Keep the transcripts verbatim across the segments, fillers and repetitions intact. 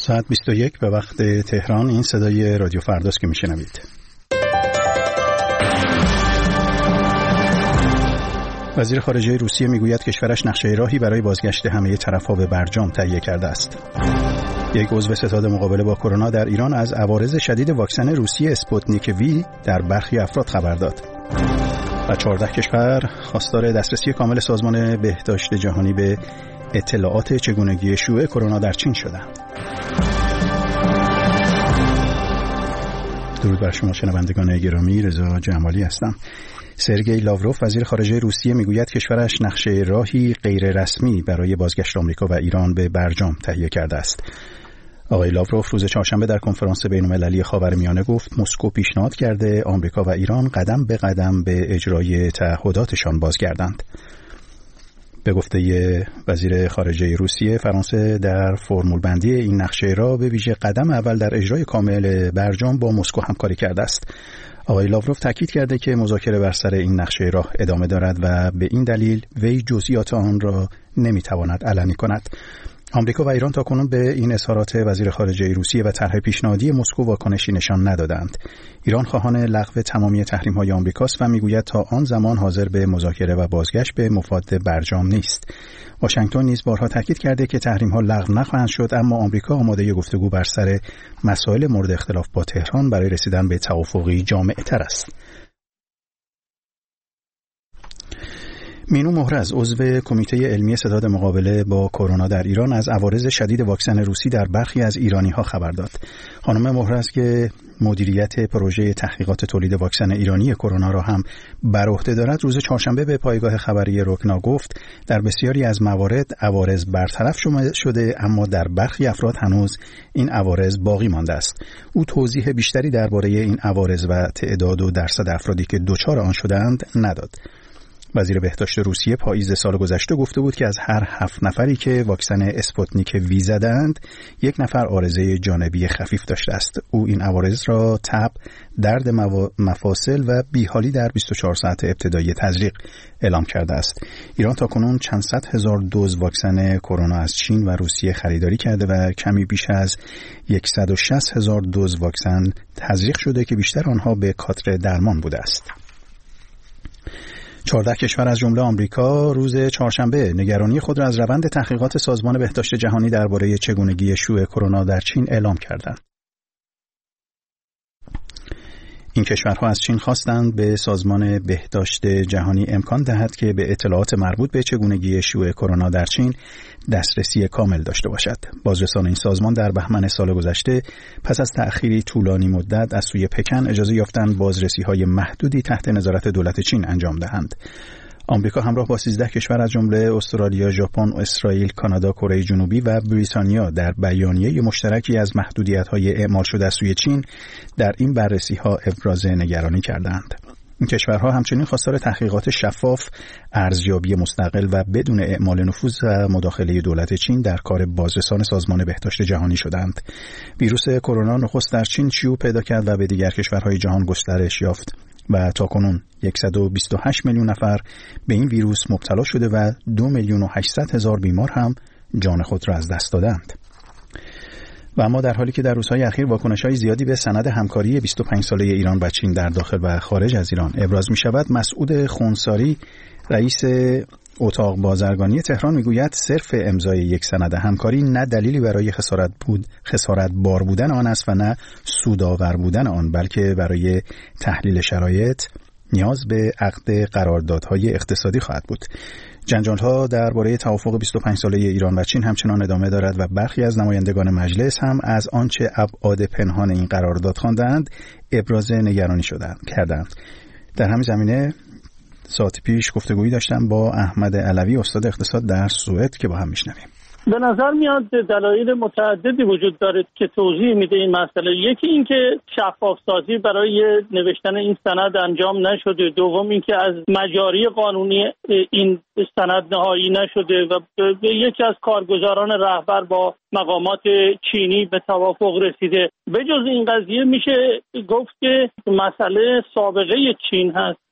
ساعت بیست و یک به وقت تهران. این صدای رادیو فرداست که میشنوید. وزیر خارجه روسیه میگوید کشورش نقشه راهی برای بازگشت همه طرف‌ها به برجام تهیه کرده است. یک عضو ستاد مقابله با کرونا در ایران از عوارض شدید واکسن روسی اسپوتنیک وی در برخی افراد خبر داد. و چهارده کشور خواستار دسترسی کامل سازمان بهداشت جهانی به اطلاعات چگونگی شیوع کرونا در چین شدند. درود بر شما شنوندگان گرامی، رضا جمالی هستم. سرگئی لاوروف وزیر خارجه روسیه میگوید کشورش نقشه راهی غیر رسمی برای بازگشت آمریکا و ایران به برجام تهیه کرده است. آقای لاوروف روز چهارشنبه در کنفرانس بین‌المللی خاورمیانه گفت مسکو پیشنهاد کرده آمریکا و ایران قدم به قدم به اجرای تعهداتشان بازگردند. به گفته وزیر خارجه روسیه، فرانسه در فرمول بندی این نقشه را به ویژه قدم اول در اجرای کامل برجام با مسکو همکاری کرده است. آقای لاوروف تاکید کرده که مذاکره بر سر این نقشه راه ادامه دارد و به این دلیل وی جزئیات آن را نمیتواند علنی کند. آمریکا و ایران تاکنون به این اظهارات وزیر خارجه روسیه و طرح پیشنهادی مسکو واکنشی نشان ندادند. ایران خواهان لغو تمامی تحریم‌های آمریکاست و میگوید تا آن زمان حاضر به مذاکره و بازگشت به مفاد برجام نیست. واشنگتن نیز بارها تاکید کرده که تحریم‌ها لغو نخواهند شد، اما آمریکا آماده گفتگو بر سر مسائل مورد اختلاف با تهران برای رسیدن به توافقی جامع‌تر است. مینو محرز عضو کمیته علمی ستاد مقابله با کرونا در ایران از عوارض شدید واکسن روسی در برخی از ایرانی‌ها خبر داد. خانم محرز که مدیریت پروژه تحقیقات تولید واکسن ایرانی کرونا را هم بر عهده دارد، روز چهارشنبه به پایگاه خبری رکنا گفت در بسیاری از موارد عوارض برطرف شده، اما در برخی افراد هنوز این عوارض باقی مانده است. او توضیح بیشتری درباره این عوارض و تعداد و درصد افرادی که دچار آن شدند نداد. وزیر بهداشت روسیه پاییز سال گذشته گفته بود که از هر هفت نفری که واکسن اسپوتنیک وی زدند، یک نفر عارضه جانبی خفیف داشته است. او این عوارض را تب، درد مفاصل و بیحالی در بیست و چهار ساعت ابتدایی تزریق اعلام کرده است. ایران تاکنون چند صد هزار دوز واکسن کرونا از چین و روسیه خریداری کرده و کمی بیش از صد و شصت هزار دوز واکسن تزریق شده که بیشتر آنها به کادر درمان بوده است. چهارده کشور از جمله آمریکا روز چهارشنبه نگرانی خود را از روند تحقیقات سازمان بهداشت جهانی درباره چگونگی شیوع کرونا در چین اعلام کردند. این کشورها از چین خواستند به سازمان بهداشت جهانی امکان دهد که به اطلاعات مربوط به چگونگی شیوع کرونا در چین دسترسی کامل داشته باشد. بازرسان این سازمان در بهمن سال گذشته پس از تأخیری طولانی مدت از سوی پکن اجازه یافتند بازرسی‌های محدودی تحت نظارت دولت چین انجام دهند. آمریکا همراه با سیزده کشور از جمله استرالیا، ژاپن، اسرائیل، کانادا، کره جنوبی و بریتانیا در بیانیه مشترکی از محدودیت‌های اعمال شده از سوی چین در این بررسی‌ها ابراز نگرانی کردند. این کشورها همچنین خواستار تحقیقات شفاف، ارزیابی مستقل و بدون اعمال نفوذ و مداخله دولت چین در کار بازرسان سازمان بهداشت جهانی شدند. ویروس کرونا نخست در چین شیوع پیدا کرد و به دیگر کشورهای جهان گسترش یافت و تاکنون صد و بیست و هشت میلیون نفر به این ویروس مبتلا شده و دو میلیون و هشتصد هزار بیمار هم جان خود را از دست دادند. و اما در حالی که در روزهای اخیر واکنش‌های زیادی به سند همکاری بیست و پنج ساله ایران و چین در داخل و خارج از ایران ابراز می‌شود، مسعود خونساری رئیس اتاق بازرگانی تهران میگوید صرف امضای یک سند همکاری نه دلیلی برای خسارت بود خسارت بار بودن آن است و نه سودآور بودن آن، بلکه برای تحلیل شرایط نیاز به عقد قراردادهای اقتصادی خواهد بود. جنجال‌ها درباره توافق بیست و پنج ساله ایران و چین همچنان ادامه دارد و برخی از نمایندگان مجلس هم از آنچه ابعاد پنهان این قرارداد خواندند ابراز نگرانی شدند کردند. در همین زمینه ساعت پیش گفتگویی داشتم با احمد علوی، استاد اقتصاد در سوئد، که با هم میشنویم. به نظر میاد دلایل متعددی وجود داره که توضیح میده این مسئله. یکی این که شفاف سازی برای نوشتن این سند انجام نشده، دوم این که از مجاری قانونی این سند نهایی نشده و یکی از کارگزاران رهبر با مقامات چینی به توافق رسیده. به جز این قضیه میشه گفت که مسئله سابقه چین هست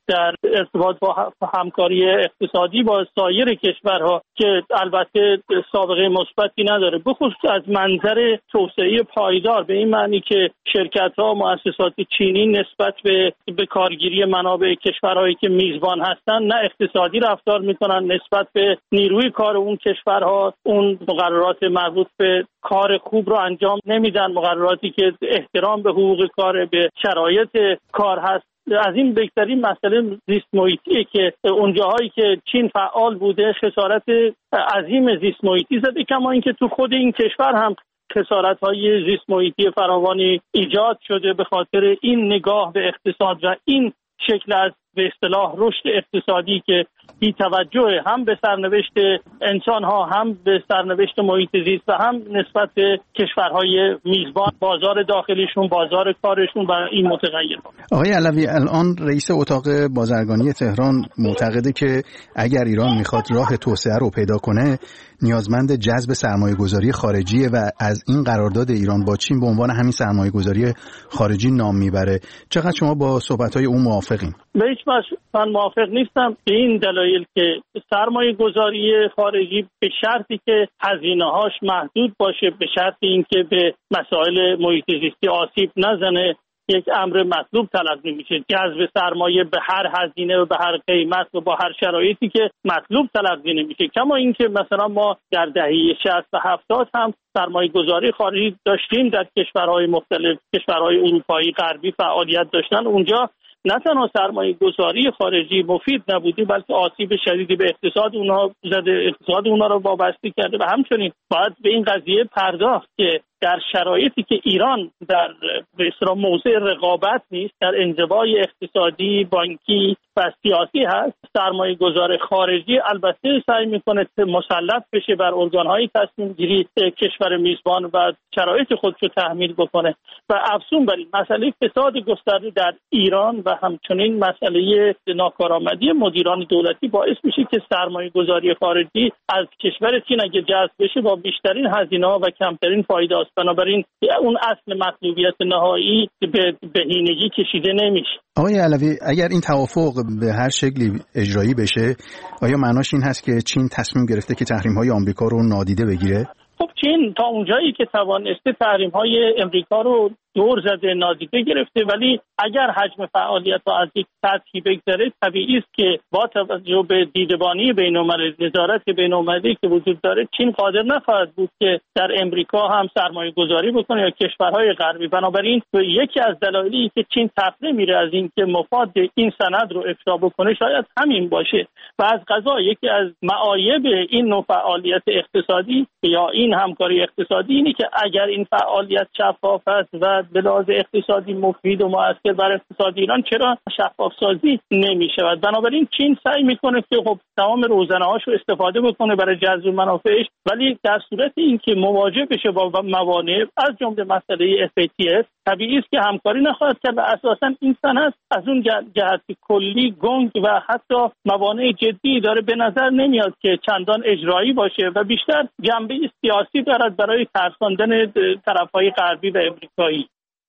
در ارتباط با همکاری اقتصادی با سایر کشورها که البته سابقه مثبتی نداره، بخصوص از منظر توسعه پایدار، به این معنی که شرکت‌ها، مؤسسات چینی نسبت به به کارگیری منابع کشورهایی که میزبان هستن نه اقتصادی رفتار میکنن، نسبت به نیروی کار اون کشورها اون مقررات مربوط به کار خوب رو انجام نمیدن، مقرراتی که احترام به حقوق کار، به شرایط کار هست. از این بهترین مسئله زیست محیطیه که اونجاهایی که چین فعال بوده خسارت عظیم زیست محیطی زده، کما اینکه تو خود این کشور هم خسارت‌های زیست محیطی فراوانی ایجاد شده به خاطر این نگاه به اقتصاد و این شکل از به اصطلاح رشد اقتصادی که بی توجه هم به سرنوشت انسان‌ها، هم به سرنوشت محیط زیست و هم نسبت به کشورهای میزبان، بازار داخلیشون، بازار کارشون و این متغیرها. آقای علوی، الان رئیس اتاق بازرگانی تهران معتقده که اگر ایران میخواد راه توسعه رو پیدا کنه نیازمند جذب سرمایه‌گذاری خارجیه و از این قرارداد ایران با چین به عنوان همین سرمایه‌گذاری خارجی نام میبره. چقدر شما با صحبت‌های اون موافقین؟ به هیچ وجه من موافق نیستم، به این دلایل که سرمایه گذاری خارجی به شرطی که هزینه‌هاش محدود باشه، به شرطی اینکه به مسائل محیط زیستی آسیب نزنه، یک امر مطلوب تلقی میشه. جذب سرمایه به هر هزینه و به هر قیمت و با هر شرایطی که مطلوب تلقی نمیشه. کما اینکه مثلا ما در دهه شصت و هفتاد هم سرمایه گذاری خارجی داشتیم در کشورهای مختلف، کشورهای اروپایی غربی فعالیت داشتن. اونجا نه تنها سرمایه گذاری خارجی مفید نبودی بلکه آسیب شدیدی به اقتصاد اونها زده، اقتصاد اونها رو وابسته کرده و همچنین باید به این قضیه پرداخت که در شرایطی که ایران در به اصطلاح موضع رقابت نیست، در انزوای اقتصادی، بانکی و سیاسی هست، سرمایه گذار خارجی البته سعی میکنه مسلط بشه بر ارگانهای تصمیم گیری کشور میزبان و شرایط خودش رو تحمیل بکنه و افزون بر این مسئله فساد گسترده در ایران و همچنین مسئله ناکارآمدی مدیران دولتی باعث میشه که سرمایه گذاری خارجی از کشور چین اگه جذب بشه با بیشترین هزینه‌ها و کمترین فایده است. بنابراین اون اصل مطلوبیت نهایی به بهینگی کشیده نمیشه. آقای علوی، اگر این توافق به هر شکلی اجرایی بشه، آیا معناش این هست که چین تصمیم گرفته که تحریم‌های آمریکا رو نادیده بگیره؟ خب چین تا اونجایی که توانسته تحریم‌های آمریکا رو دور زده، نادیده گرفته، ولی اگر حجم فعالیت رو از یک سطحی بگذره طبیعی است که با توجه به دیدبانی بین‌المللی، نظارت بین‌المللی که وجود داره، چین قادر نخواهد بود که در امریکا هم سرمایه گذاری بکنه یا کشورهای غربی. بنابراین یکی از دلایلی که چین تفره میره از این که مفاد این سند رو افشا بکنه شاید همین باشه و از قضا یکی از معایب این نوع فعالیت اقتصادی یا این همکاری اقتصادی اینه که اگر این فعالیت شفاف است و به لحاظ اقتصادی مفید و مؤثر بر اقتصاد ایران، چرا شفاف سازی نمی شود؟ بنابراین چین سعی میکنه که خب تمام روزنه‌هاش رو استفاده بکنه برای جذب منافعش، ولی در صورت اینکه مواجه بشه با موانع از جمله مسئله اف ای تی اف طبیعی است که همکاری نخواهد کرد و اساساً این سند از اون جهت کلی گنگ و حتی موانع جدی داره، به نظر نمیاد که چندان اجرایی باشه و بیشتر جنبه سیاسی دارد برای ترساندن طرف‌های غربی و امریکایی.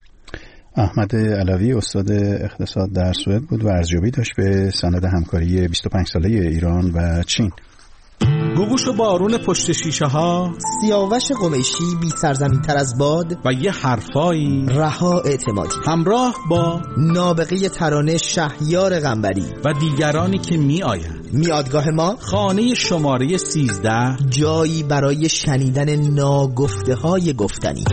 احمد علوی استاد اقتصاد در سوئد بود و ارزیابی داشت به سند همکاری بیست و پنج ساله ایران و چین. گوگوش و بارون پشت شیشه ها، سیاوش قمیشی بی سرزمین تر از باد و یه حرفایی رها اعتمادی، همراه با نابغه ترانه شهیار قنبری و دیگرانی که می آیند. میادگاه ما خانه شماره سیزده، جایی برای شنیدن ناگفته های گفتنی.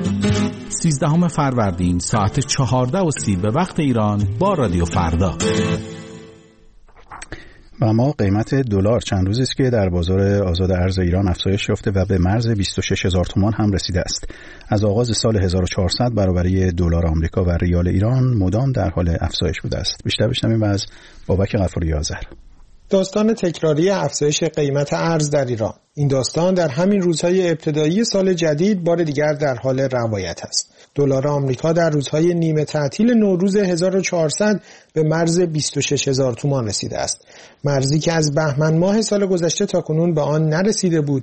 سیزدهم فروردین ساعت چهارده و سی به وقت ایران با رادیو فردا. و ما قیمت دلار چند روزی است که در بازار آزاد ارز ایران افزایش یافته و به مرز بیست و شش هزار تومان هم رسیده است. از آغاز سال هزار و چهارصد برابری دلار آمریکا و ریال ایران مدام در حال افزایش بوده است. بیشتر بشنویم از بابک غفوری آذر. داستان تکراری افزایش قیمت ارز در ایران. این داستان در همین روزهای ابتدایی سال جدید بار دیگر در حال روایت است. دلار آمریکا در روزهای نیمه تعطیل نوروز هزار و چهارصد به مرز بیست و شش هزار تومان رسیده است. مرزی که از بهمن ماه سال گذشته تا کنون به آن نرسیده بود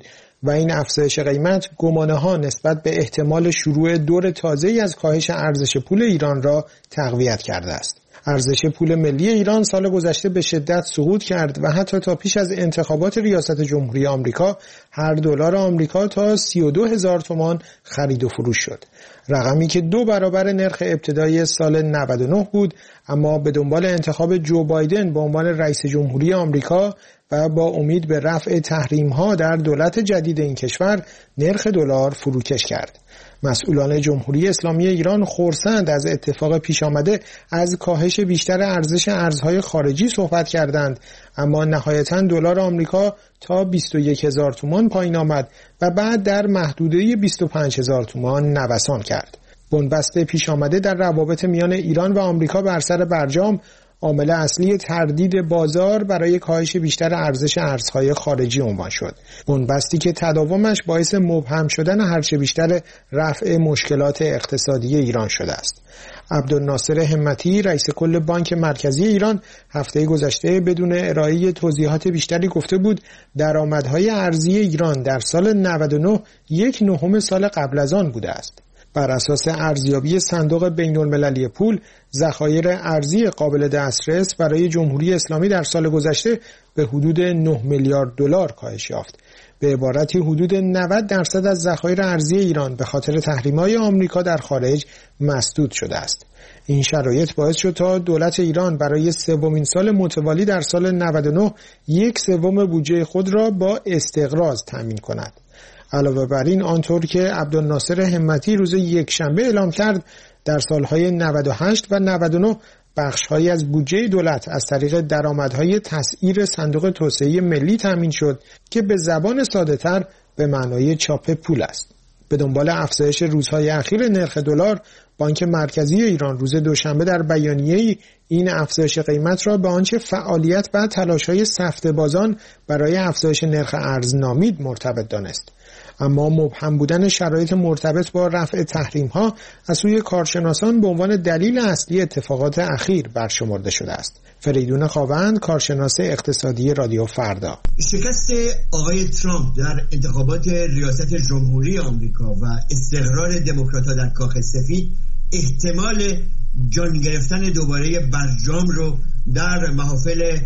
و این افزایش قیمت گمانه‌ها نسبت به احتمال شروع دور تازه‌ای از کاهش ارزش پول ایران را تقویت کرده است. ارزش پول ملی ایران سال گذشته به شدت سقوط کرد و حتی تا پیش از انتخابات ریاست جمهوری آمریکا هر دلار آمریکا تا سی و دو هزار تومان خرید و فروش شد. رقمی که دو برابر نرخ ابتدایی سال نود و نه بود، اما به دنبال انتخاب جو بایدن به عنوان رئیس جمهوری آمریکا و با امید به رفع تحریم‌ها در دولت جدید این کشور نرخ دلار فروکش کرد. مسئولان جمهوری اسلامی ایران خرسند از اتفاق پیش آمده از کاهش بیشتر ارزش ارزهای خارجی صحبت کردند، اما نهایتاً دلار آمریکا تا بیست و یک هزار تومان پایین آمد و بعد در محدوده بیست و پنج هزار تومان نوسان کرد. بنبست پیش آمده در روابط میان ایران و آمریکا بر سر برجام عامل اصلی تردید بازار برای کاهش بیشتر ارزش ارزهای خارجی عنوان شد. بنبستی که تداومش باعث مبهم شدن هرچه بیشتر رفع مشکلات اقتصادی ایران شده است. عبدالناصر همتی رئیس کل بانک مرکزی ایران هفته گذشته بدون ارائه توضیحات بیشتری گفته بود درآمدهای ارزی ایران در سال نود و نه یک نهم سال قبل از آن بوده است. بر اساس ارزیابی صندوق بین المللی پول، ذخایر ارزی قابل دسترس برای جمهوری اسلامی در سال گذشته به حدود نه میلیارد دلار کاهش یافت. به عبارتی حدود نود درصد از ذخایر ارزی ایران به خاطر تحریم‌های آمریکا در خارج مسدود شده است. این شرایط باعث شد تا دولت ایران برای سومین سال متوالی در سال نود و نه یک سوم بودجه خود را با استقراض تامین کند. علاوه بر این، آنطور که عبدالناصر همتی روز یکشنبه اعلام کرد، در سالهای نود و هشت و نود و نه بخش‌هایی از بودجه دولت از طریق درآمدهای تسعیر صندوق توسعه ملی تامین شد که به زبان ساده‌تر به معنای چاپ پول است. به دنبال افزایش روزهای اخیر نرخ دلار، بانک مرکزی ایران روز دوشنبه در بیانیه‌ای این افزایش قیمت را به آنچه فعالیت و تلاش‌های سفته بازان برای افزایش نرخ ارز نامید مرتبط دانست. اما مبهم بودن شرایط مرتبط با رفع تحریم‌ها از سوی کارشناسان به عنوان دلیل اصلی اتفاقات اخیر برشمرده شده است. فریدون خاوند، کارشناس اقتصادی رادیو فردا: شکست آقای ترامپ در انتخابات ریاست جمهوری آمریکا و استقرار دموکرات‌ها در کاخ سفید احتمال جان گرفتن دوباره برجام رو در محافل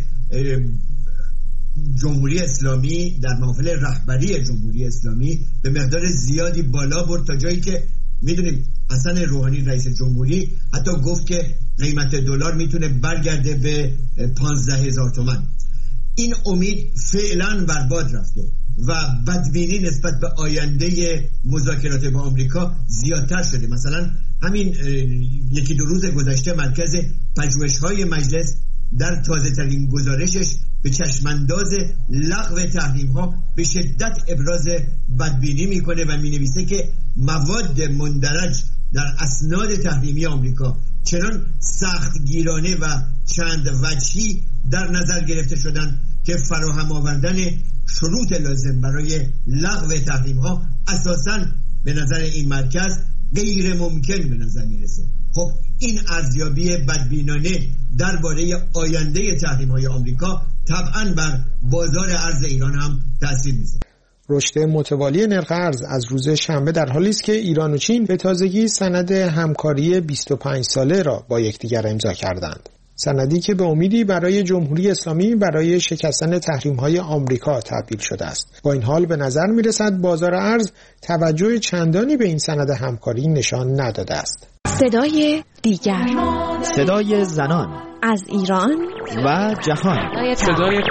جمهوری اسلامی، در محافل رهبری جمهوری اسلامی به مقدار زیادی بالا برد، تا جایی که میدونیم حسن روحانی رئیس جمهوری حتی گفت که قیمت دلار میتونه برگرده به پانزده هزار تومان. این امید فعلا برباد رفته و بدبینی نسبت به آینده مذاکرات با آمریکا زیادتر شده. مثلا همین یکی دو روز گذشته مرکز پژوهش‌های مجلس در تازه ترین گزارشش به چشمانداز لغو تحریم ها به شدت ابراز بدبینی میکنه و مینویسه که مواد مندرج در اسناد تحریمی آمریکا چنان سختگیرانه و چند وجهی در نظر گرفته شدن که فراهم آوردن شروط لازم برای لغو تحریم ها اساساً به نظر این مرکز غیر ممکن به نظر میرسه. خب این ارزیابی بدبینانه درباره آینده تحریم‌های آمریکا طبعاً بر بازار ارز ایران هم تأثیر میذاره. رشد متوالی نرخ ارز از روز شنبه در حالی است که ایران و چین به تازگی سند همکاری بیست و پنج ساله را با یکدیگر امضا کردند. سندی که به امیدی برای جمهوری اسلامی برای شکستن تحریم‌های آمریکا تبدیل شده است. با این حال به نظر می‌رسد بازار ارز توجه چندانی به این سند همکاری نشان نداده است. صدای دیگر، صدای زنان از ایران و جهان. صدای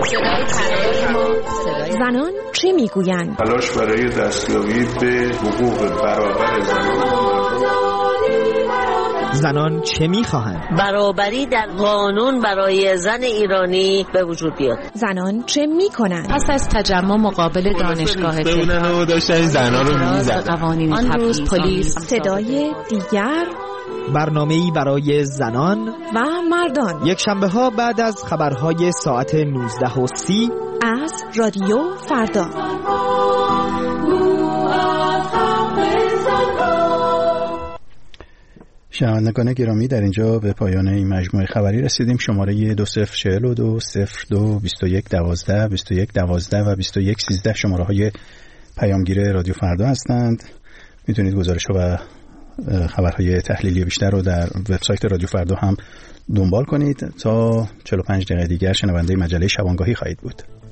زنان چه میگویند؟ تلاش برای دستیابی به حقوق برابر زنان. زنان چه میخواهند؟ برابری در قانون برای زن ایرانی به وجود بیاد. زنان چه میکنند؟ پس از تجمع مقابل دانشگاه تهران و داشتن زنان رو میزدن. آن روز پلیس. صدای دیگر، برنامه‌ای برای زنان و مردان، یک شنبه ها بعد از خبرهای ساعت نوزده و سی از رادیو فردا. شنوندگان گرامی، در اینجا به پایان این مجموعه خبری رسیدیم. شماره دو صفر چهل و دو صفر دو بیست و یک دوازده بیست و یک دوازده و بیست و یک سیزده شماره های پیامگیر رادیو فردا هستند. میتونید گزارش‌ها و خبرهای تحلیلی بیشتر رو در وبسایت رادیو فردا هم دنبال کنید. تا چهل و پنج دقیقه دیگر شنونده مجله شبانگاهی خواهید بود.